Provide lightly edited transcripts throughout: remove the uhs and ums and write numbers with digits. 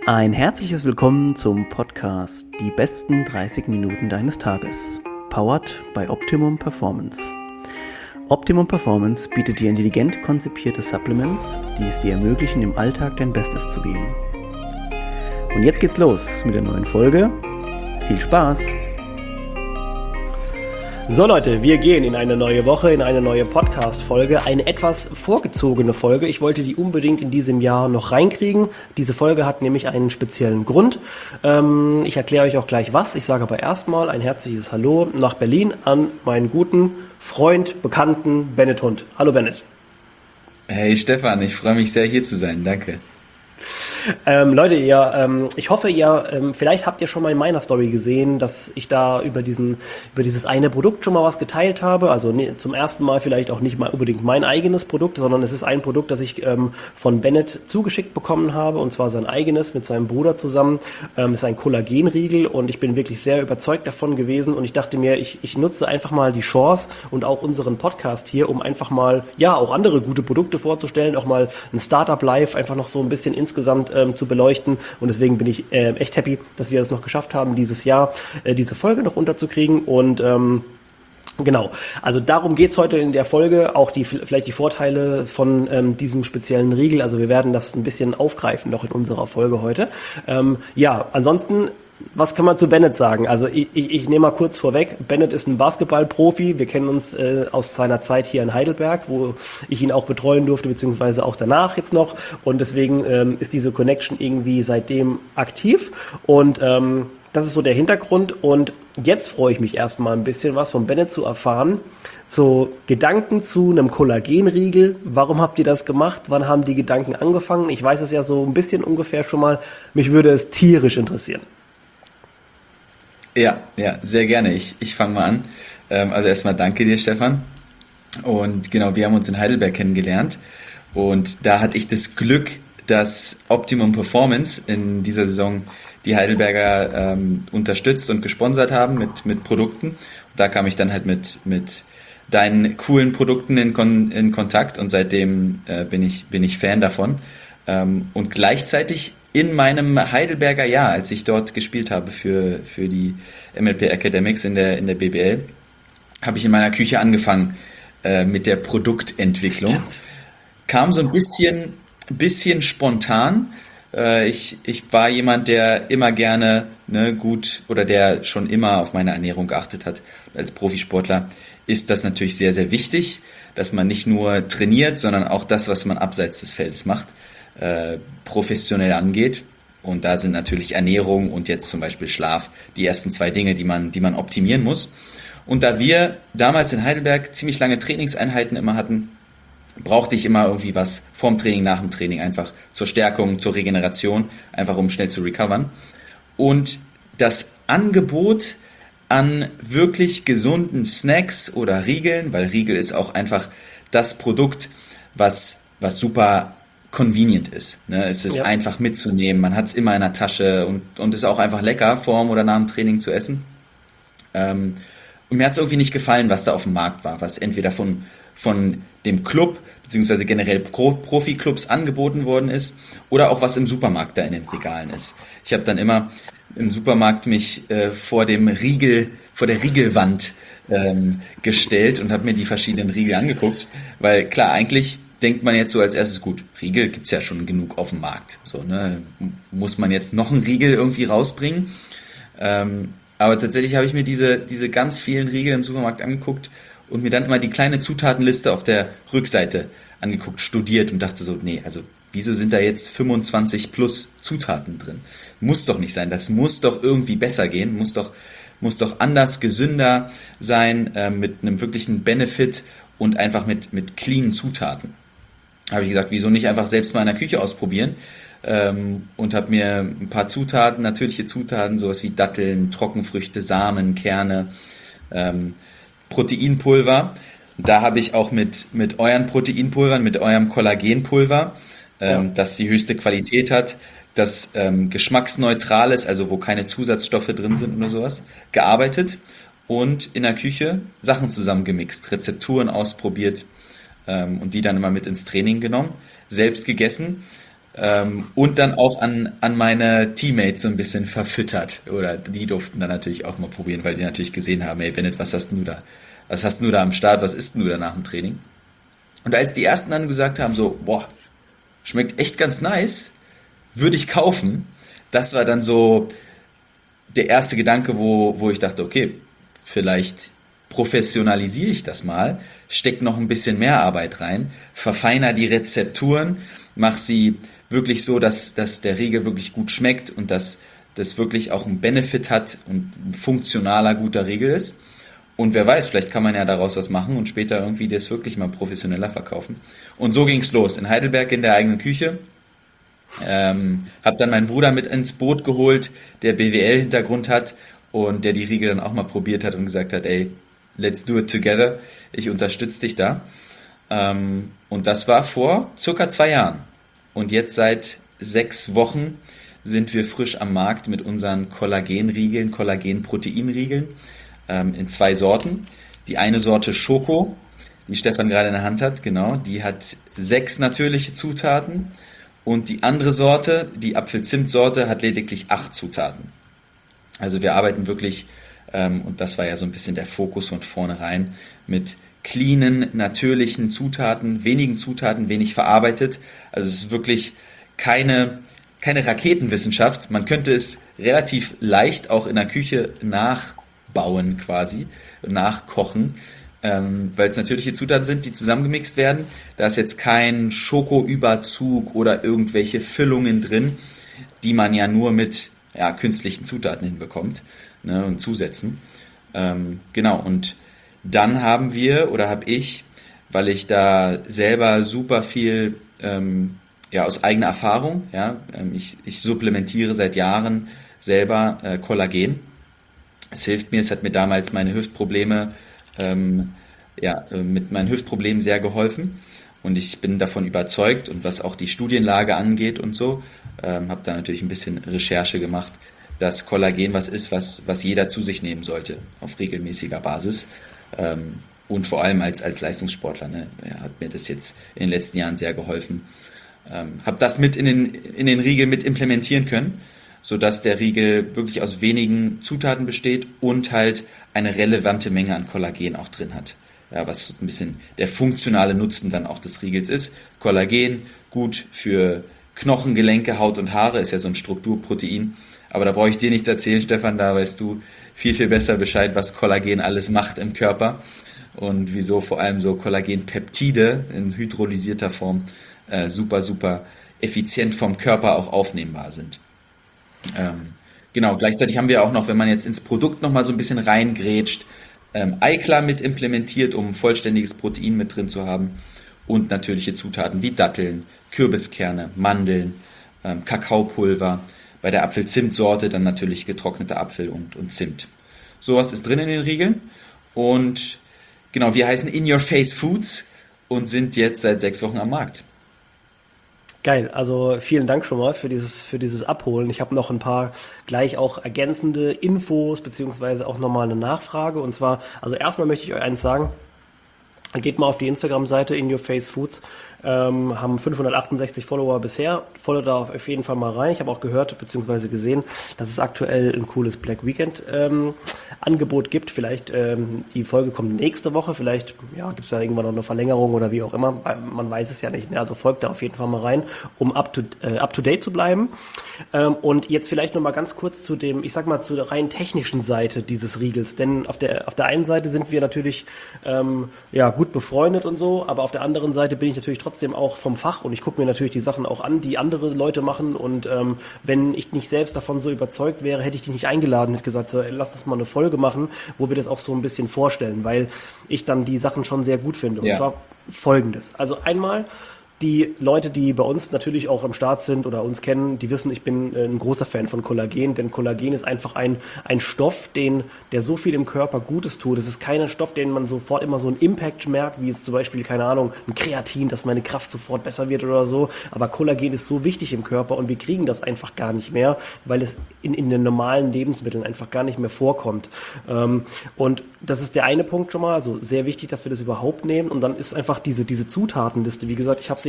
Ein herzliches Willkommen zum Podcast Die besten 30 Minuten deines Tages, powered by Optimum Performance. Optimum Performance bietet dir intelligent konzipierte Supplements, die es dir ermöglichen, im Alltag dein Bestes zu geben. Und jetzt geht's los mit der neuen Folge. Viel Spaß! So Leute, wir gehen in eine neue Woche, in eine neue Podcast-Folge, eine etwas vorgezogene Folge. Ich wollte die unbedingt in diesem Jahr noch reinkriegen. Diese Folge hat nämlich einen speziellen Grund. Ich erkläre euch auch gleich was. Ich sage aber erstmal ein herzliches Hallo nach Berlin an meinen guten Freund, Bekannten Bennett Hund. Hallo Bennett. Hey Stefan, ich freue mich sehr hier zu sein, danke. Leute, ich hoffe, vielleicht habt ihr schon mal in meiner Story gesehen, dass ich da über dieses eine Produkt schon mal was geteilt habe. Also zum ersten Mal vielleicht auch nicht mal unbedingt mein eigenes Produkt, sondern es ist ein Produkt, das ich von Bennett zugeschickt bekommen habe, und zwar sein eigenes mit seinem Bruder zusammen. Ist ein Kollagenriegel und ich bin wirklich sehr überzeugt davon gewesen und ich dachte mir, ich nutze einfach mal die Chance und auch unseren Podcast hier, um einfach mal, auch andere gute Produkte vorzustellen, auch mal ein Startup Live einfach noch so ein bisschen insgesamt zu beleuchten, und deswegen bin ich echt happy, dass wir es noch geschafft haben, dieses Jahr diese Folge noch unterzukriegen. Und genau, also darum geht's heute in der Folge, auch vielleicht die Vorteile von diesem speziellen Riegel. Also wir werden das ein bisschen aufgreifen noch in unserer Folge heute. Ansonsten, was kann man zu Bennett sagen? Also ich nehme mal kurz vorweg, Bennett ist ein Basketballprofi. Wir kennen uns aus seiner Zeit hier in Heidelberg, wo ich ihn auch betreuen durfte, beziehungsweise auch danach jetzt noch. Und deswegen ist diese Connection irgendwie seitdem aktiv. Und das ist so der Hintergrund. Und jetzt freue ich mich erstmal ein bisschen was von Bennett zu erfahren. So Gedanken zu einem Kollagenriegel. Warum habt ihr das gemacht? Wann haben die Gedanken angefangen? Ich weiß es ja so ein bisschen ungefähr schon mal. Mich würde es tierisch interessieren. Ja, sehr gerne. Ich fange mal an. Also erstmal danke dir, Stefan. Und genau, wir haben uns in Heidelberg kennengelernt. Und da hatte ich das Glück, dass Optimum Performance in dieser Saison die Heidelberger unterstützt und gesponsert haben mit Produkten. Und da kam ich dann halt mit deinen coolen Produkten in Kontakt, und seitdem bin ich Fan davon. Und gleichzeitig in meinem Heidelberger Jahr, als ich dort gespielt habe für die MLP Academics in der BBL, habe ich in meiner Küche angefangen mit der Produktentwicklung. Stimmt. Kam so ein bisschen spontan. Ich war jemand, der immer gerne gut, oder der schon immer auf meine Ernährung geachtet hat. Als Profisportler ist das natürlich sehr, sehr wichtig, dass man nicht nur trainiert, sondern auch das, was man abseits des Feldes macht, professionell angeht. Und da sind natürlich Ernährung und jetzt zum Beispiel Schlaf die ersten zwei Dinge, die man optimieren muss. Und da wir damals in Heidelberg ziemlich lange Trainingseinheiten immer hatten, brauchte ich immer irgendwie was vorm Training, nach dem Training, einfach zur Stärkung, zur Regeneration, einfach um schnell zu recovern. Und das Angebot an wirklich gesunden Snacks oder Riegeln, weil Riegel ist auch einfach das Produkt, was super convenient ist. Es ist einfach mitzunehmen, man hat es immer in der Tasche und ist auch einfach lecker, vorm oder nach dem Training zu essen. Und mir hat es irgendwie nicht gefallen, was da auf dem Markt war, was entweder von dem Club beziehungsweise generell Profi-Clubs angeboten worden ist oder auch was im Supermarkt da in den Regalen ist. Ich habe dann immer im Supermarkt mich vor der Riegelwand gestellt und habe mir die verschiedenen Riegel angeguckt, weil klar, eigentlich denkt man jetzt so als erstes, gut, Riegel gibt's ja schon genug auf dem Markt. So, muss man jetzt noch einen Riegel irgendwie rausbringen? Aber tatsächlich habe ich mir diese ganz vielen Riegel im Supermarkt angeguckt und mir dann immer die kleine Zutatenliste auf der Rückseite angeguckt, studiert und dachte so, nee, also wieso sind da jetzt 25 plus Zutaten drin? Muss doch nicht sein, das muss doch irgendwie besser gehen, muss doch anders, gesünder sein, mit einem wirklichen Benefit und einfach mit cleanen Zutaten. Habe ich gesagt, wieso nicht einfach selbst mal in der Küche ausprobieren, und habe mir ein paar Zutaten, natürliche Zutaten, sowas wie Datteln, Trockenfrüchte, Samen, Kerne, Proteinpulver. Da habe ich auch mit euren Proteinpulvern, mit eurem Kollagenpulver, das die höchste Qualität hat, das geschmacksneutral ist, also wo keine Zusatzstoffe drin sind oder sowas, gearbeitet und in der Küche Sachen zusammengemixt, Rezepturen ausprobiert und die dann immer mit ins Training genommen, selbst gegessen. und dann auch an meine Teammates so ein bisschen verfüttert. Oder die durften dann natürlich auch mal probieren, weil die natürlich gesehen haben, hey Bennett, was hast denn du da? Was hast denn du da am Start? Was isst denn du da nach dem Training? Und als die ersten dann gesagt haben, so, boah, schmeckt echt ganz nice, würde ich kaufen, das war dann so der erste Gedanke, wo ich dachte, okay, vielleicht professionalisiere ich das mal, steck noch ein bisschen mehr Arbeit rein, verfeiner die Rezepturen, mach sie wirklich so, dass der Riegel wirklich gut schmeckt und dass das wirklich auch einen Benefit hat und ein funktionaler, guter Riegel ist. Und wer weiß, vielleicht kann man ja daraus was machen und später irgendwie das wirklich mal professioneller verkaufen. Und so ging's los. In Heidelberg in der eigenen Küche. Hab dann meinen Bruder mit ins Boot geholt, der BWL-Hintergrund hat und der die Riegel dann auch mal probiert hat und gesagt hat, ey, let's do it together. Ich unterstütze dich da. Und das war vor circa 2 Jahren. Und jetzt seit 6 Wochen sind wir frisch am Markt mit unseren Kollagenriegeln, Kollagen-Proteinriegeln in 2 Sorten. Die eine Sorte Schoko, die Stefan gerade in der Hand hat, genau, die hat 6 natürliche Zutaten. Und die andere Sorte, die Apfel-Zimt-Sorte, hat lediglich 8 Zutaten. Also wir arbeiten wirklich, und das war ja so ein bisschen der Fokus von vornherein, mit cleanen, natürlichen Zutaten, wenigen Zutaten, wenig verarbeitet. Also es ist wirklich keine Raketenwissenschaft. Man könnte es relativ leicht auch in der Küche nachbauen quasi, nachkochen, weil es natürliche Zutaten sind, die zusammengemixt werden. Da ist jetzt kein Schokoüberzug oder irgendwelche Füllungen drin, die man ja nur mit künstlichen Zutaten hinbekommt, ne, und Zusätzen. Genau, und dann habe ich, weil ich da selber super viel aus eigener Erfahrung, ich supplementiere seit Jahren selber Kollagen. Es hilft mir, es hat mir damals meine Hüftprobleme mit meinen Hüftproblemen sehr geholfen und ich bin davon überzeugt und was auch die Studienlage angeht und so, habe da natürlich ein bisschen Recherche gemacht, dass Kollagen was ist, was jeder zu sich nehmen sollte auf regelmäßiger Basis und vor allem als Leistungssportler, ne, hat mir das jetzt in den letzten Jahren sehr geholfen. Habe das mit in den Riegel mit implementieren können, sodass der Riegel wirklich aus wenigen Zutaten besteht und halt eine relevante Menge an Kollagen auch drin hat. Ja, was ein bisschen der funktionale Nutzen dann auch des Riegels ist. Kollagen, gut für Knochen, Gelenke, Haut und Haare, ist ja so ein Strukturprotein. Aber da brauche ich dir nichts erzählen, Stefan, da weißt du viel, viel besser Bescheid, was Kollagen alles macht im Körper und wieso vor allem so Kollagenpeptide in hydrolysierter Form super, super effizient vom Körper auch aufnehmbar sind. Genau, gleichzeitig haben wir auch noch, wenn man jetzt ins Produkt nochmal so ein bisschen reingrätscht, Eiklar mit implementiert, um vollständiges Protein mit drin zu haben und natürliche Zutaten wie Datteln, Kürbiskerne, Mandeln, Kakaopulver, bei der Apfel-Zimt-Sorte dann natürlich getrockneter Apfel und Zimt. Sowas ist drin in den Riegeln und genau, wir heißen In Your Face Foods und sind jetzt seit 6 Wochen am Markt. Geil, also vielen Dank schon mal für dieses Abholen. Ich habe noch ein paar gleich auch ergänzende Infos beziehungsweise auch nochmal eine Nachfrage. Und zwar, also erstmal möchte ich euch eins sagen, geht mal auf die Instagram-Seite In Your Face Foods, haben 568 Follower bisher. Folgt da auf jeden Fall mal rein. Ich habe auch gehört bzw. gesehen, dass es aktuell ein cooles Black Weekend Angebot gibt. Vielleicht die Folge kommt nächste Woche. Vielleicht gibt es da irgendwann noch eine Verlängerung oder wie auch immer. Man weiß es ja nicht. Ne? Also folgt da auf jeden Fall mal rein, um up to date zu bleiben. Und jetzt vielleicht noch mal ganz kurz zu dem, ich sag mal, zu der rein technischen Seite dieses Riegels. Denn auf der einen Seite sind wir natürlich gut befreundet und so, aber auf der anderen Seite bin ich natürlich trotzdem auch vom Fach und ich gucke mir natürlich die Sachen auch an, die andere Leute machen und wenn ich nicht selbst davon so überzeugt wäre, hätte ich dich nicht eingeladen, hätte gesagt, so, lass uns mal eine Folge machen, wo wir das auch so ein bisschen vorstellen, weil ich dann die Sachen schon sehr gut finde. Und zwar Folgendes. Also einmal die Leute, die bei uns natürlich auch am Start sind oder uns kennen, die wissen, ich bin ein großer Fan von Kollagen, denn Kollagen ist einfach ein Stoff, der so viel im Körper Gutes tut. Es ist kein Stoff, den man sofort immer so einen Impact merkt, wie jetzt zum Beispiel, keine Ahnung, ein Kreatin, dass meine Kraft sofort besser wird oder so. Aber Kollagen ist so wichtig im Körper und wir kriegen das einfach gar nicht mehr, weil es in den normalen Lebensmitteln einfach gar nicht mehr vorkommt. Und das ist der eine Punkt schon mal, also sehr wichtig, dass wir das überhaupt nehmen. Und dann ist einfach diese Zutatenliste, wie gesagt, ich habe sie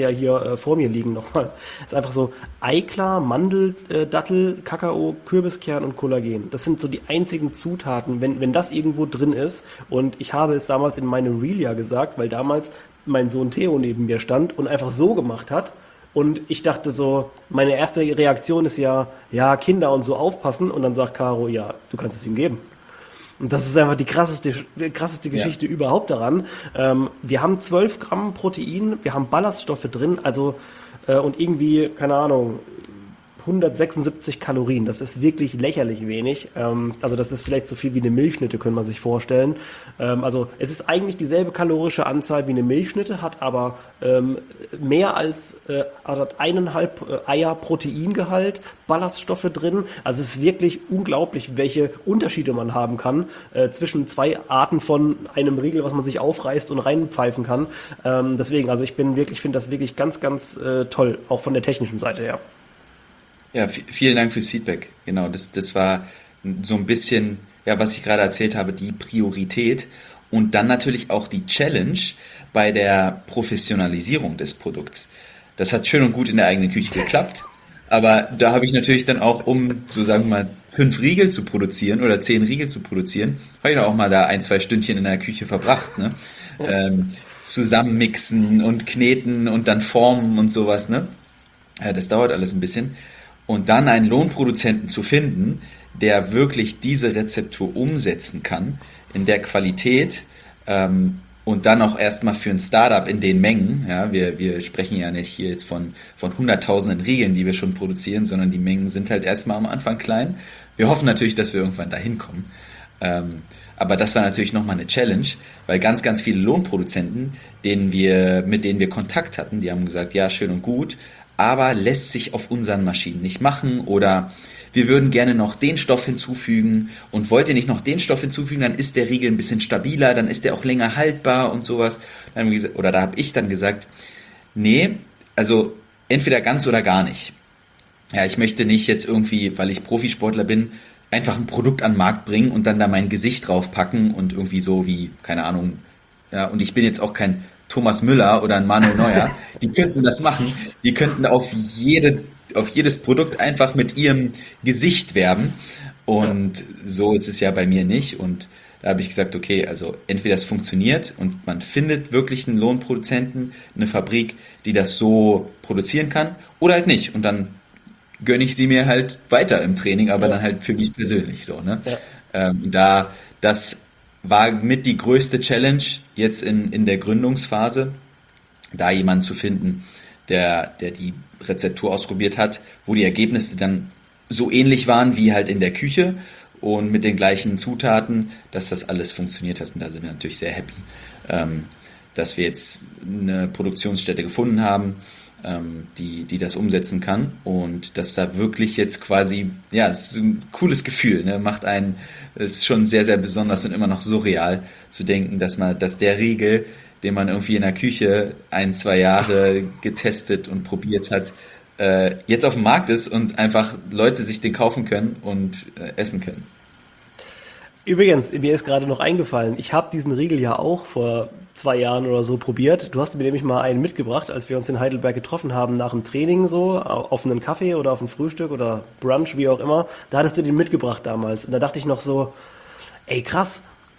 ja hier vor mir liegen nochmal. Ist einfach so Eiklar, Mandel, Dattel, Kakao, Kürbiskern und Kollagen. Das sind so die einzigen Zutaten, wenn das irgendwo drin ist. Und ich habe es damals in meinem Reel ja gesagt, weil damals mein Sohn Theo neben mir stand und einfach so gemacht hat. Und ich dachte so, meine erste Reaktion ist ja, Kinder und so aufpassen. Und dann sagt Caro, ja, du kannst es ihm geben. Und das ist einfach die krasseste Geschichte überhaupt daran. Wir haben 12 Gramm Protein, wir haben Ballaststoffe drin, also und irgendwie, keine Ahnung, 176 Kalorien. Das ist wirklich lächerlich wenig. Also das ist vielleicht so viel wie eine Milchschnitte, kann man sich vorstellen. Also es ist eigentlich dieselbe kalorische Anzahl wie eine Milchschnitte, hat aber mehr als hat 1,5 Eier Proteingehalt, Ballaststoffe drin. Also es ist wirklich unglaublich, welche Unterschiede man haben kann zwischen zwei Arten von einem Riegel, was man sich aufreißt und reinpfeifen kann. Deswegen, also ich finde das wirklich ganz, ganz toll, auch von der technischen Seite her. Ja, vielen Dank fürs Feedback. Genau, das war so ein bisschen, ja, was ich gerade erzählt habe, die Priorität und dann natürlich auch die Challenge bei der Professionalisierung des Produkts. Das hat schön und gut in der eigenen Küche geklappt, aber da habe ich natürlich dann auch, um, so sagen wir mal, 5 Riegel zu produzieren oder 10 Riegel zu produzieren, habe ich auch mal da 1-2 Stündchen in der Küche verbracht, ne? Zusammenmixen und kneten und dann formen und sowas, ne? Ja, das dauert alles ein bisschen. Und dann einen Lohnproduzenten zu finden, der wirklich diese Rezeptur umsetzen kann, in der Qualität und dann auch erstmal für ein Startup in den Mengen. Ja, wir sprechen ja nicht hier jetzt von hunderttausenden Riegeln, die wir schon produzieren, sondern die Mengen sind halt erstmal am Anfang klein. Wir hoffen natürlich, dass wir irgendwann dahin kommen. Aber das war natürlich nochmal eine Challenge, weil ganz, ganz viele Lohnproduzenten, mit denen wir Kontakt hatten, die haben gesagt, ja, schön und gut, aber lässt sich auf unseren Maschinen nicht machen oder wir würden gerne noch den Stoff hinzufügen und wollt ihr nicht noch den Stoff hinzufügen, dann ist der Riegel ein bisschen stabiler, dann ist der auch länger haltbar und sowas. Oder da habe ich dann gesagt, nee, also entweder ganz oder gar nicht. Ja, ich möchte nicht jetzt irgendwie, weil ich Profisportler bin, einfach ein Produkt an den Markt bringen und dann da mein Gesicht draufpacken und irgendwie so wie, keine Ahnung, ja, und ich bin jetzt auch kein Thomas Müller oder ein Manuel Neuer, die könnten das machen, die könnten auf jedes Produkt einfach mit ihrem Gesicht werben und so ist es ja bei mir nicht und da habe ich gesagt, okay, also entweder es funktioniert und man findet wirklich einen Lohnproduzenten, eine Fabrik, die das so produzieren kann oder halt nicht und dann gönne ich sie mir halt weiter im Training, aber dann halt für mich persönlich so, ne? Das war mit die größte Challenge jetzt in der Gründungsphase, da jemanden zu finden, der die Rezeptur ausprobiert hat, wo die Ergebnisse dann so ähnlich waren wie halt in der Küche und mit den gleichen Zutaten, dass das alles funktioniert hat. Und da sind wir natürlich sehr happy, dass wir jetzt eine Produktionsstätte gefunden haben, die das umsetzen kann und dass da wirklich jetzt quasi, ja, es ist ein cooles Gefühl, ne? Es ist schon sehr, sehr besonders und immer noch surreal zu denken, dass der Riegel, den man irgendwie in der Küche 1-2 Jahre getestet und probiert hat, jetzt auf dem Markt ist und einfach Leute sich den kaufen können und essen können. Übrigens, mir ist gerade noch eingefallen, ich habe diesen Riegel ja auch vor 2 Jahren oder so probiert. Du hast mir nämlich mal einen mitgebracht, als wir uns in Heidelberg getroffen haben nach dem Training so, auf einen Kaffee oder auf ein Frühstück oder Brunch, wie auch immer. Da hattest du den mitgebracht damals. Und da dachte ich noch so, ey krass,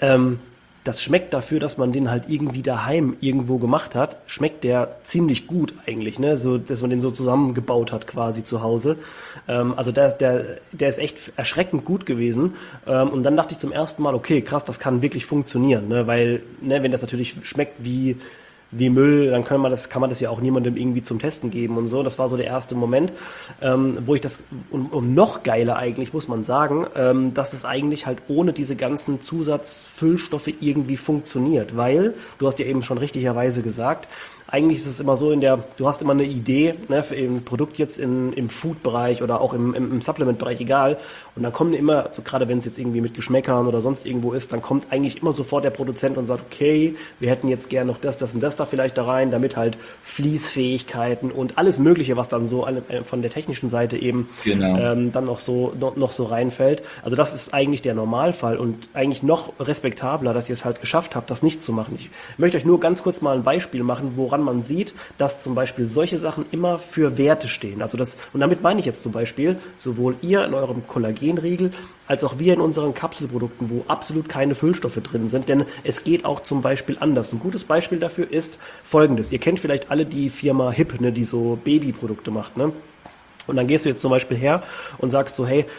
das schmeckt dafür, dass man den halt irgendwie daheim irgendwo gemacht hat, schmeckt der ziemlich gut eigentlich, ne? So, dass man den so zusammengebaut hat quasi zu Hause. Also der ist echt erschreckend gut gewesen. Und dann dachte ich zum ersten Mal, okay, krass, das kann wirklich funktionieren, ne? Weil, ne, wenn das natürlich schmeckt wie Müll, dann kann man das ja auch niemandem irgendwie zum Testen geben und so. Das war so der erste Moment, wo ich das, und noch geiler eigentlich, muss man sagen, dass es eigentlich halt ohne diese ganzen Zusatzfüllstoffe irgendwie funktioniert, weil, du hast ja eben schon richtigerweise gesagt, eigentlich ist es immer so, du hast immer eine Idee, ne, für ein Produkt jetzt im Food-Bereich oder auch im Supplement-Bereich, egal. Und dann kommen immer, so gerade wenn es jetzt irgendwie mit Geschmäckern oder sonst irgendwo ist, dann kommt eigentlich immer sofort der Produzent und sagt, okay, wir hätten jetzt gern noch das und das da vielleicht da rein, damit halt Fließfähigkeiten und alles Mögliche, was dann so von der technischen Seite eben dann noch so reinfällt. Also das ist eigentlich der Normalfall und eigentlich noch respektabler, dass ihr es halt geschafft habt, das nicht zu machen. Ich möchte euch nur ganz kurz mal ein Beispiel machen, woran woran man sieht, dass zum Beispiel solche Sachen immer für Werte stehen. Also das, und damit meine ich jetzt zum Beispiel, sowohl ihr in eurem Kollagenriegel als auch wir in unseren Kapselprodukten, wo absolut keine Füllstoffe drin sind, denn es geht auch zum Beispiel anders. Ein gutes Beispiel dafür ist Folgendes. Ihr kennt vielleicht alle die Firma HIP, ne, die so Babyprodukte macht, ne? Und dann gehst du jetzt zum Beispiel her und sagst so, hey,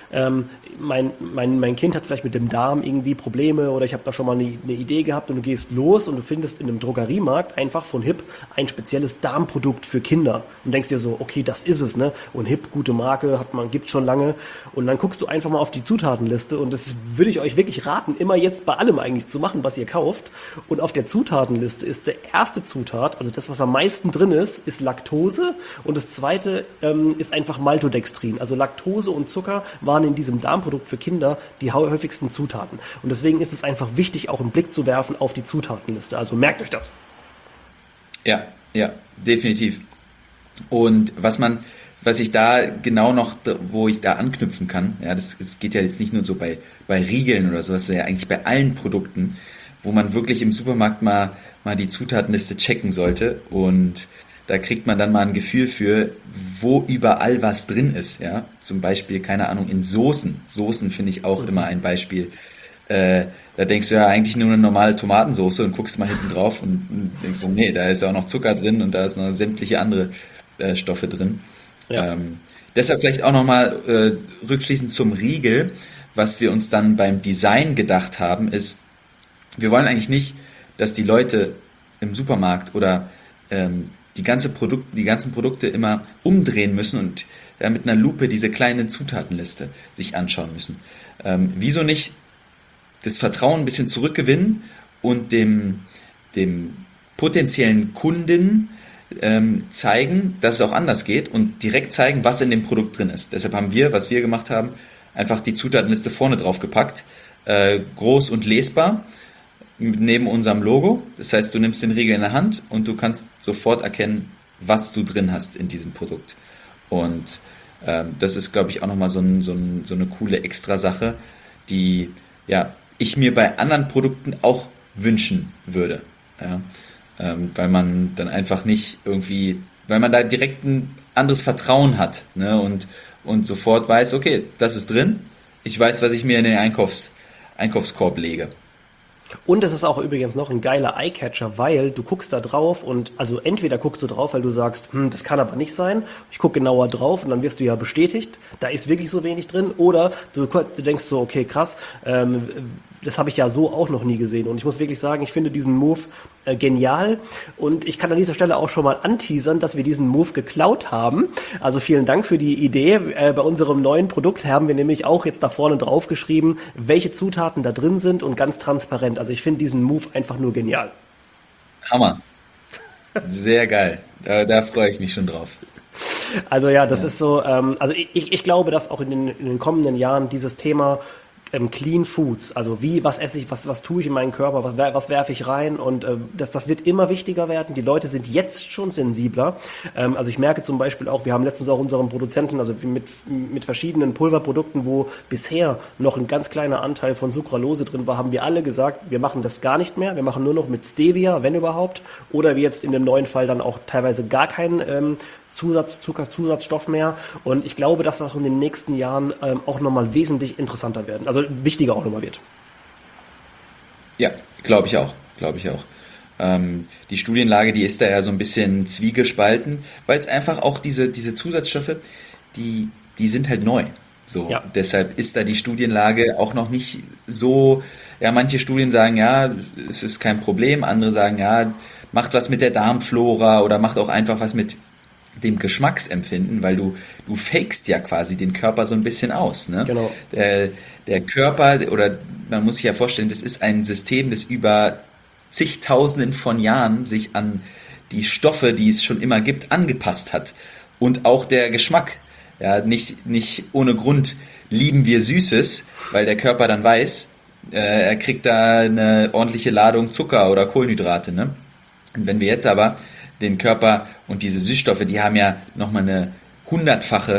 mein Kind hat vielleicht mit dem Darm irgendwie Probleme oder ich habe da schon mal eine Idee gehabt und du gehst los und du findest in einem Drogeriemarkt einfach von HIP ein spezielles Darmprodukt für Kinder und denkst dir so, okay, das ist es, ne? Und HIP, gute Marke, gibt's schon lange und dann guckst du einfach mal auf die Zutatenliste und das würde ich euch wirklich raten, immer jetzt bei allem eigentlich zu machen, was ihr kauft, und auf der Zutatenliste ist der erste Zutat, also das, was am meisten drin ist Laktose und das zweite ist einfach Maltodextrin. Also Laktose und Zucker waren in diesem Darmprodukt für Kinder die häufigsten Zutaten. Und deswegen ist es einfach wichtig, auch einen Blick zu werfen auf die Zutatenliste. Also merkt euch das. Ja, ja, definitiv. Und was ich da genau noch, wo ich da anknüpfen kann, ja, das geht ja jetzt nicht nur so bei Riegeln oder so, das ist ja eigentlich bei allen Produkten, wo man wirklich im Supermarkt mal die Zutatenliste checken sollte und da kriegt man dann mal ein Gefühl für, wo überall was drin ist, ja. Zum Beispiel, keine Ahnung, in Soßen. Soßen finde ich auch immer ein Beispiel. Da denkst du ja eigentlich nur eine normale Tomatensauce und guckst mal hinten drauf und denkst so, nee, da ist auch noch Zucker drin und da ist noch sämtliche andere Stoffe drin. Ja. Deshalb vielleicht auch nochmal rückschließend zum Riegel, was wir uns dann beim Design gedacht haben, ist, wir wollen eigentlich nicht, dass die Leute im Supermarkt oder die ganzen Produkte immer umdrehen müssen und mit einer Lupe diese kleine Zutatenliste sich anschauen müssen. Wieso nicht das Vertrauen ein bisschen zurückgewinnen und dem potenziellen Kunden zeigen, dass es auch anders geht und direkt zeigen, was in dem Produkt drin ist. Deshalb haben wir, was wir gemacht haben, einfach die Zutatenliste vorne drauf gepackt, groß und lesbar, neben unserem Logo. Das heißt, du nimmst den Riegel in der Hand und du kannst sofort erkennen, was du drin hast in diesem Produkt. Und das ist, glaube ich, auch nochmal so eine coole Extra-Sache, die ja, ich mir bei anderen Produkten auch wünschen würde. Ja? Weil man dann einfach nicht irgendwie, weil man da direkt ein anderes Vertrauen hat, ne? Und sofort weiß, okay, das ist drin, ich weiß, was ich mir in den Einkaufskorb lege. Und es ist auch übrigens noch ein geiler Eyecatcher, weil du guckst da drauf und, also entweder guckst du drauf, weil du sagst, das kann aber nicht sein, ich gucke genauer drauf und dann wirst du ja bestätigt, da ist wirklich so wenig drin, oder du denkst so, okay, krass, das habe ich ja so auch noch nie gesehen und ich muss wirklich sagen, ich finde diesen Move genial und ich kann an dieser Stelle auch schon mal anteasern, dass wir diesen Move geklaut haben. Also vielen Dank für die Idee. Bei unserem neuen Produkt haben wir nämlich auch jetzt da vorne drauf geschrieben, welche Zutaten da drin sind und ganz transparent. Also ich finde diesen Move einfach nur genial. Hammer. Sehr geil. Da freue ich mich schon drauf. Also ja, das ist so, also ich glaube, dass auch in den kommenden Jahren dieses Thema Clean Foods, also was esse ich, was tue ich in meinen Körper, was werfe ich rein und das wird immer wichtiger werden. Die Leute sind jetzt schon sensibler. Also ich merke zum Beispiel auch, wir haben letztens auch unseren Produzenten, also mit verschiedenen Pulverprodukten, wo bisher noch ein ganz kleiner Anteil von Sucralose drin war, haben wir alle gesagt, wir machen das gar nicht mehr, wir machen nur noch mit Stevia, wenn überhaupt, oder wie jetzt in dem neuen Fall dann auch teilweise gar keinen Zusatzstoff mehr. Und ich glaube, dass das auch in den nächsten Jahren auch nochmal wesentlich interessanter werden. Also wichtiger auch nochmal wird. Ja, glaube ich auch. Die Studienlage, die ist da ja so ein bisschen zwiegespalten, weil es einfach auch diese Zusatzstoffe, die sind halt neu. So, ja. Deshalb ist da die Studienlage auch noch nicht so, ja, manche Studien sagen, ja, es ist kein Problem, andere sagen, ja, macht was mit der Darmflora oder macht auch einfach was mit dem Geschmacksempfinden, weil du fakest ja quasi den Körper so ein bisschen aus. Ne? Genau. Der Körper, oder man muss sich ja vorstellen, das ist ein System, das über zigtausenden von Jahren sich an die Stoffe, die es schon immer gibt, angepasst hat. Und auch der Geschmack. Ja, nicht ohne Grund lieben wir Süßes, weil der Körper dann weiß, er kriegt da eine ordentliche Ladung Zucker oder Kohlenhydrate. Ne? Und wenn wir jetzt aber den Körper und diese Süßstoffe, die haben ja nochmal eine 100-fache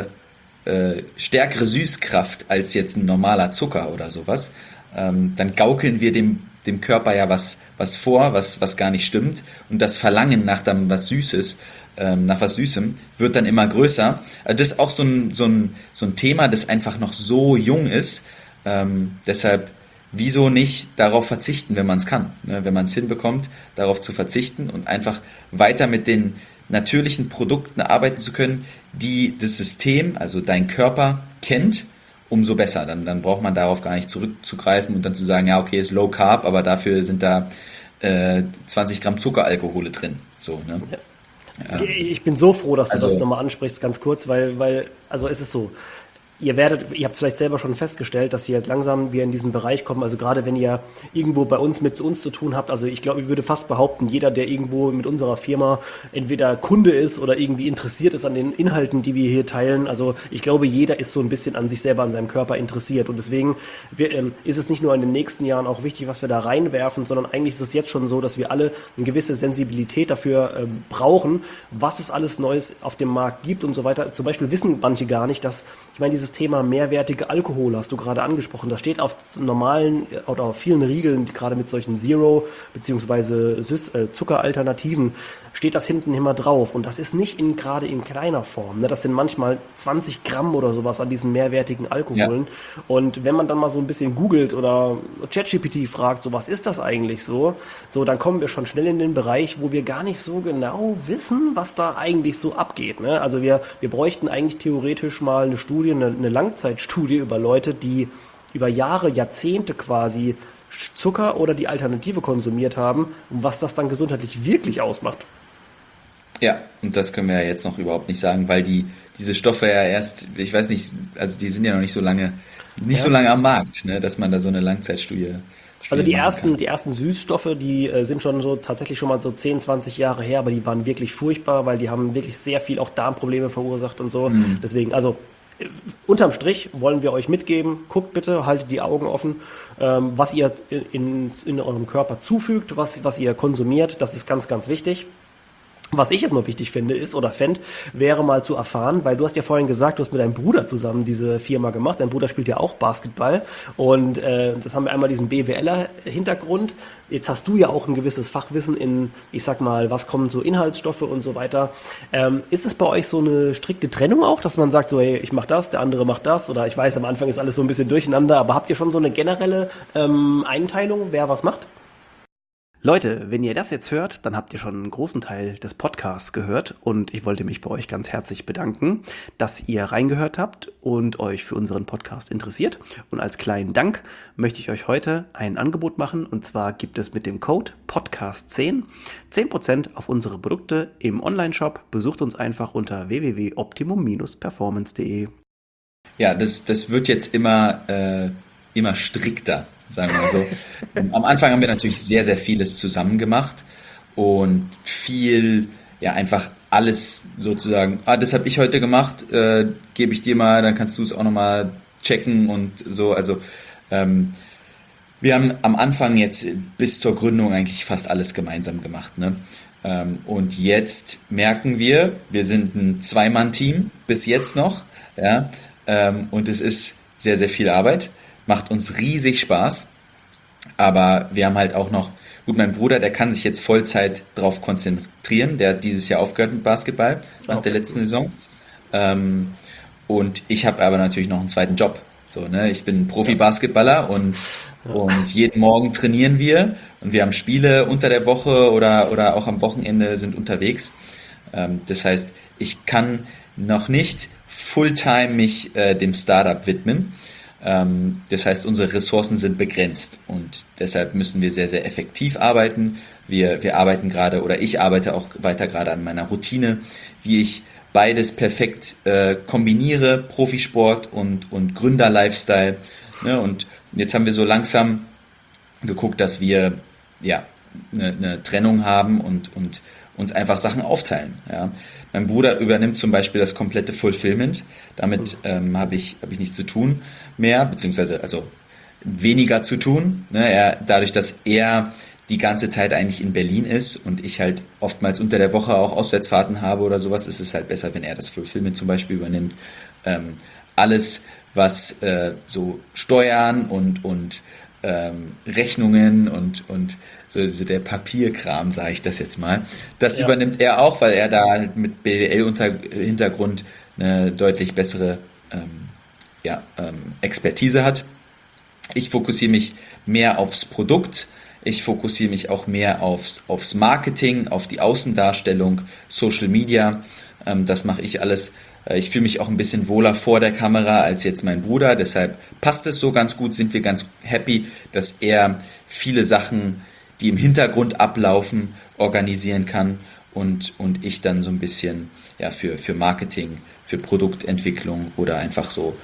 stärkere Süßkraft als jetzt ein normaler Zucker oder sowas, dann gaukeln wir dem dem Körper ja was vor, was gar nicht stimmt. Und das Verlangen nach dann was Süßes, nach was Süßem, wird dann immer größer. Also das ist auch so ein Thema, das einfach noch so jung ist. Deshalb, wieso nicht darauf verzichten, wenn man es kann, ne? Wenn man es hinbekommt, darauf zu verzichten und einfach weiter mit den natürlichen Produkten arbeiten zu können, die das System, also dein Körper kennt, umso besser. Dann braucht man darauf gar nicht zurückzugreifen und dann zu sagen, ja, okay, ist Low Carb, aber dafür sind da 20 Gramm Zuckeralkohole drin. So, ne? Ja. Ich bin so froh, dass du das nochmal ansprichst, ganz kurz, weil also es ist so, ihr habt es vielleicht selber schon festgestellt, dass ihr jetzt langsam wir in diesen Bereich kommen, also gerade wenn ihr irgendwo bei uns mit uns zu tun habt, also ich glaube, ich würde fast behaupten, jeder, der irgendwo mit unserer Firma entweder Kunde ist oder irgendwie interessiert ist an den Inhalten, die wir hier teilen, also ich glaube, jeder ist so ein bisschen an sich selber, an seinem Körper interessiert und deswegen ist es nicht nur in den nächsten Jahren auch wichtig, was wir da reinwerfen, sondern eigentlich ist es jetzt schon so, dass wir alle eine gewisse Sensibilität dafür brauchen, was es alles Neues auf dem Markt gibt und so weiter. Zum Beispiel wissen manche gar nicht, dass, ich meine, dieses Thema mehrwertige Alkohol hast du gerade angesprochen. Das steht auf normalen oder auf vielen Riegeln, gerade mit solchen Zero- bzw. Zuckeralternativen, steht das hinten immer drauf. Und das ist nicht gerade in kleiner Form. Ne? Das sind manchmal 20 Gramm oder sowas an diesen mehrwertigen Alkoholen. Ja. Und wenn man dann mal so ein bisschen googelt oder ChatGPT fragt, so was ist das eigentlich so, dann kommen wir schon schnell in den Bereich, wo wir gar nicht so genau wissen, was da eigentlich so abgeht. Ne? Also wir bräuchten eigentlich theoretisch mal eine Studie, eine Langzeitstudie über Leute, die über Jahre, Jahrzehnte quasi Zucker oder die Alternative konsumiert haben und was das dann gesundheitlich wirklich ausmacht. Ja, und das können wir ja jetzt noch überhaupt nicht sagen, weil diese Stoffe ja erst, ich weiß nicht, also die sind ja noch nicht so lange am Markt, ne, dass man da so eine Langzeitstudie. Also die ersten Süßstoffe, die sind schon so tatsächlich schon mal so 10, 20 Jahre her, aber die waren wirklich furchtbar, weil die haben wirklich sehr viel auch Darmprobleme verursacht und so. Deswegen, also unterm Strich wollen wir euch mitgeben, guckt bitte, haltet die Augen offen, was ihr in eurem Körper zufügt, was ihr konsumiert, das ist ganz, ganz wichtig. Was ich jetzt noch wichtig finde wäre mal zu erfahren, weil du hast ja vorhin gesagt, du hast mit deinem Bruder zusammen diese Firma gemacht. Dein Bruder spielt ja auch Basketball und das haben wir einmal diesen BWLer-Hintergrund. Jetzt hast du ja auch ein gewisses Fachwissen in, ich sag mal, was kommen so Inhaltsstoffe und so weiter. Ist es bei euch so eine strikte Trennung auch, dass man sagt so, hey, ich mach das, der andere macht das? Oder ich weiß, am Anfang ist alles so ein bisschen durcheinander, aber habt ihr schon so eine generelle Einteilung, wer was macht? Leute, wenn ihr das jetzt hört, dann habt ihr schon einen großen Teil des Podcasts gehört und ich wollte mich bei euch ganz herzlich bedanken, dass ihr reingehört habt und euch für unseren Podcast interessiert. Und als kleinen Dank möchte ich euch heute ein Angebot machen und zwar gibt es mit dem Code Podcast10 10% auf unsere Produkte im Onlineshop. Besucht uns einfach unter www.optimum-performance.de. Ja, das wird jetzt immer strikter. Sagen wir mal so. Am Anfang haben wir natürlich sehr, sehr vieles zusammen gemacht und viel, ja, einfach alles sozusagen, das habe ich heute gemacht, gebe ich dir mal, dann kannst du es auch nochmal checken und so. Also wir haben am Anfang jetzt bis zur Gründung eigentlich fast alles gemeinsam gemacht, ne? Und jetzt merken wir sind ein Zwei-Mann-Team bis jetzt noch, ja, und es ist sehr, sehr viel Arbeit. Macht uns riesig Spaß, aber wir haben halt auch noch, gut, mein Bruder, der kann sich jetzt Vollzeit drauf konzentrieren, der hat dieses Jahr aufgehört mit Basketball nach der letzten Saison und ich habe aber natürlich noch einen zweiten Job, so, ne? Ich bin Profi-Basketballer und jeden Morgen trainieren wir und wir haben Spiele unter der Woche oder auch am Wochenende sind unterwegs, das heißt, ich kann noch nicht Fulltime mich dem Startup widmen. Das heißt, unsere Ressourcen sind begrenzt und deshalb müssen wir sehr, sehr effektiv arbeiten. Wir arbeiten gerade oder ich arbeite auch weiter gerade an meiner Routine, wie ich beides perfekt kombiniere, Profisport und Gründer-Lifestyle. Ne? Und jetzt haben wir so langsam geguckt, dass wir ja eine Trennung haben und uns einfach Sachen aufteilen. Ja. Mein Bruder übernimmt zum Beispiel das komplette Fulfillment. Damit habe ich nichts zu tun mehr, beziehungsweise also weniger zu tun. Ne. Dadurch, dass er die ganze Zeit eigentlich in Berlin ist und ich halt oftmals unter der Woche auch Auswärtsfahrten habe oder sowas, ist es halt besser, wenn er das Fulfillment zum Beispiel übernimmt. Alles, was so Steuern und Rechnungen und so der Papierkram, sage ich das jetzt mal. Das Ja. übernimmt er auch, weil er da halt mit BWL-Hintergrund eine deutlich bessere Expertise hat. Ich fokussiere mich mehr aufs Produkt. Ich fokussiere mich auch mehr aufs Marketing, auf die Außendarstellung, Social Media. Das mache ich alles. Ich fühle mich auch ein bisschen wohler vor der Kamera als jetzt mein Bruder. Deshalb passt es so ganz gut, sind wir ganz happy, dass er viele Sachen, die im Hintergrund ablaufen, organisieren kann und ich dann so ein bisschen für Marketing, für Produktentwicklung oder einfach so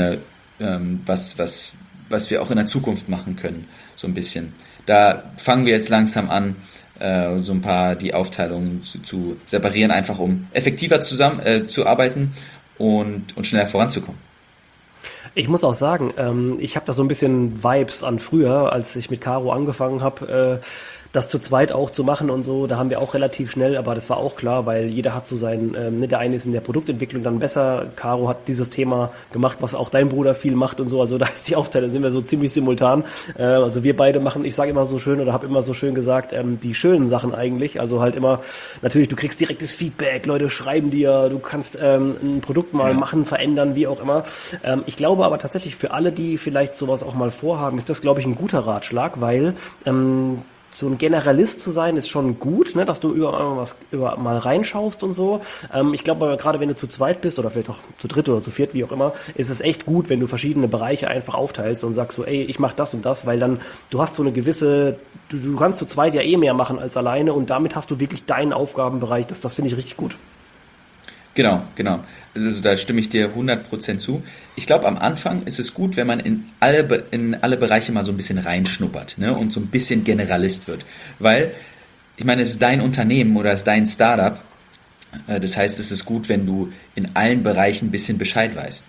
was wir auch in der Zukunft machen können, so ein bisschen. Da fangen wir jetzt langsam an, so ein paar die Aufteilungen zu separieren, einfach um effektiver zusammen zu arbeiten und schneller voranzukommen. Ich muss auch sagen, ich habe da so ein bisschen Vibes an früher, als ich mit Caro angefangen habe, das zu zweit auch zu machen und so. Da haben wir auch relativ schnell, aber das war auch klar, weil jeder hat so der eine ist in der Produktentwicklung dann besser. Caro hat dieses Thema gemacht, was auch dein Bruder viel macht und so. Also da ist die Aufteilung, sind wir so ziemlich simultan. Also wir beide machen, ich sage immer so schön oder habe immer so schön gesagt, die schönen Sachen eigentlich. Also halt immer, natürlich, du kriegst direktes Feedback, Leute schreiben dir, du kannst ein Produkt mal machen, verändern, wie auch immer. Ich glaube aber tatsächlich für alle, die vielleicht sowas auch mal vorhaben, ist das, glaube ich, ein guter Ratschlag, weil so ein Generalist zu sein, ist schon gut, ne, dass du überall mal reinschaust und so. Ich glaube aber gerade wenn du zu zweit bist oder vielleicht auch zu dritt oder zu viert, wie auch immer, ist es echt gut, wenn du verschiedene Bereiche einfach aufteilst und sagst so, ey, ich mach das und das, weil dann du hast so eine gewisse, du kannst zu zweit ja eh mehr machen als alleine und damit hast du wirklich deinen Aufgabenbereich. Das finde ich richtig gut. Genau. Also da stimme ich dir 100% zu. Ich glaube, am Anfang ist es gut, wenn man in alle Bereiche mal so ein bisschen reinschnuppert, ne, und so ein bisschen Generalist wird. Weil, ich meine, es ist dein Unternehmen oder es ist dein Startup. Das heißt, es ist gut, wenn du in allen Bereichen ein bisschen Bescheid weißt.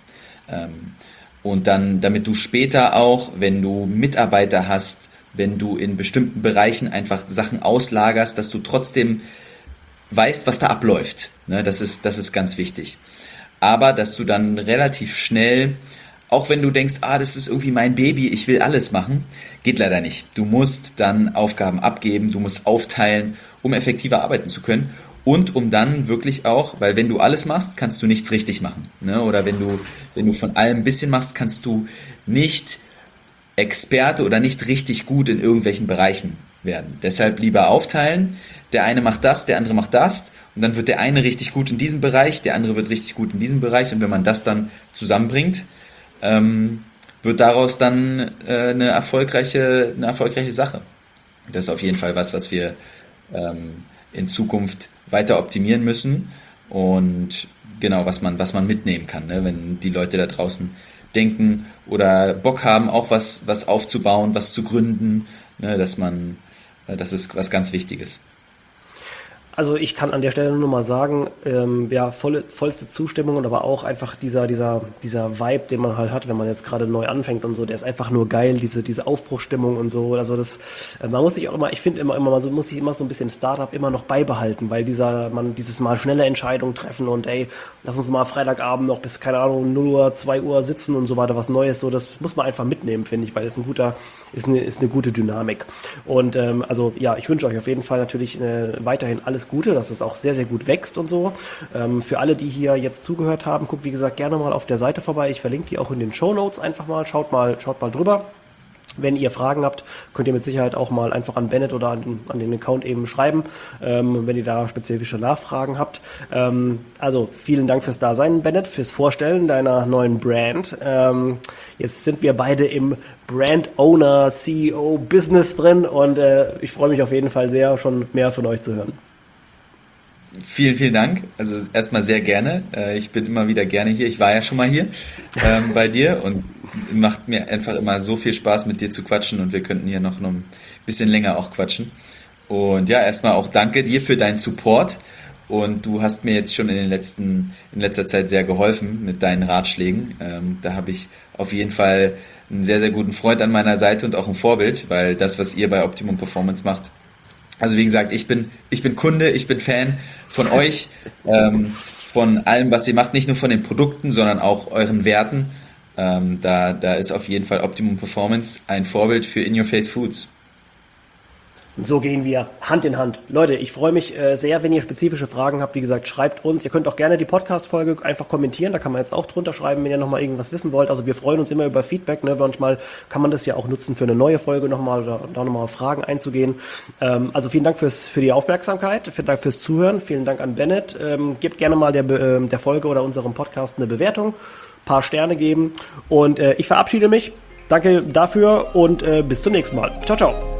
Und dann, damit du später auch, wenn du Mitarbeiter hast, wenn du in bestimmten Bereichen einfach Sachen auslagerst, dass du trotzdem weißt, was da abläuft. Ne, das ist ganz wichtig. Aber dass du dann relativ schnell, auch wenn du denkst, das ist irgendwie mein Baby, ich will alles machen, geht leider nicht. Du musst dann Aufgaben abgeben, du musst aufteilen, um effektiver arbeiten zu können und um dann wirklich auch, weil wenn du alles machst, kannst du nichts richtig machen. Ne? Oder wenn du von allem ein bisschen machst, kannst du nicht Experte oder nicht richtig gut in irgendwelchen Bereichen werden. Deshalb lieber aufteilen. Der eine macht das, der andere macht das. Und dann wird der eine richtig gut in diesem Bereich, der andere wird richtig gut in diesem Bereich. Und wenn man das dann zusammenbringt, wird daraus dann eine erfolgreiche Sache. Das ist auf jeden Fall was wir in Zukunft weiter optimieren müssen. Und genau, was man mitnehmen kann, ne? Wenn die Leute da draußen denken oder Bock haben, auch was aufzubauen, was zu gründen, ne? Das ist was ganz Wichtiges. Also ich kann an der Stelle nur mal sagen, vollste Zustimmung und aber auch einfach dieser Vibe, den man halt hat, wenn man jetzt gerade neu anfängt und so, der ist einfach nur geil, diese Aufbruchstimmung und so. Also man muss sich auch immer, ich finde muss sich immer so ein bisschen Startup immer noch beibehalten, weil dieses mal schnelle Entscheidungen treffen und ey, lass uns mal Freitagabend noch bis, keine Ahnung, 0 Uhr, 2 Uhr sitzen und so weiter, was Neues, so, das muss man einfach mitnehmen, finde ich, weil es ist eine gute Dynamik. Und ich wünsche euch auf jeden Fall natürlich weiterhin alles Gute, dass es auch sehr, sehr gut wächst und so. Für alle, die hier jetzt zugehört haben, guckt wie gesagt gerne mal auf der Seite vorbei. Ich verlinke die auch in den Shownotes einfach mal. Schaut mal drüber. Wenn ihr Fragen habt, könnt ihr mit Sicherheit auch mal einfach an Bennett oder an den Account eben schreiben, wenn ihr da spezifische Nachfragen habt. Also vielen Dank fürs Dasein, Bennett, fürs Vorstellen deiner neuen Brand. Jetzt sind wir beide im Brand Owner, CEO Business drin und ich freue mich auf jeden Fall sehr, schon mehr von euch zu hören. Vielen, vielen Dank. Also erstmal sehr gerne. Ich bin immer wieder gerne hier. Ich war ja schon mal hier bei dir und macht mir einfach immer so viel Spaß, mit dir zu quatschen und wir könnten hier noch ein bisschen länger auch quatschen. Und ja, erstmal auch danke dir für deinen Support und du hast mir jetzt schon in letzter Zeit sehr geholfen mit deinen Ratschlägen. Da habe ich auf jeden Fall einen sehr, sehr guten Freund an meiner Seite und auch ein Vorbild, weil das, was ihr bei Optimum Performance macht, also wie gesagt, ich bin Kunde, ich bin Fan von euch, von allem, was ihr macht, nicht nur von den Produkten, sondern auch euren Werten. Da ist auf jeden Fall Optimum Performance ein Vorbild für In-Your-Face Foods. Und so gehen wir Hand in Hand. Leute, ich freue mich sehr, wenn ihr spezifische Fragen habt. Wie gesagt, schreibt uns. Ihr könnt auch gerne die Podcast-Folge einfach kommentieren. Da kann man jetzt auch drunter schreiben, wenn ihr nochmal irgendwas wissen wollt. Also wir freuen uns immer über Feedback. Ne? Manchmal kann man das ja auch nutzen für eine neue Folge nochmal oder da nochmal auf Fragen einzugehen. Also vielen Dank für die Aufmerksamkeit. Vielen Dank fürs Zuhören. Vielen Dank an Bennett. Gebt gerne mal der Folge oder unserem Podcast eine Bewertung. Ein paar Sterne geben. Und ich verabschiede mich. Danke dafür und bis zum nächsten Mal. Ciao, ciao.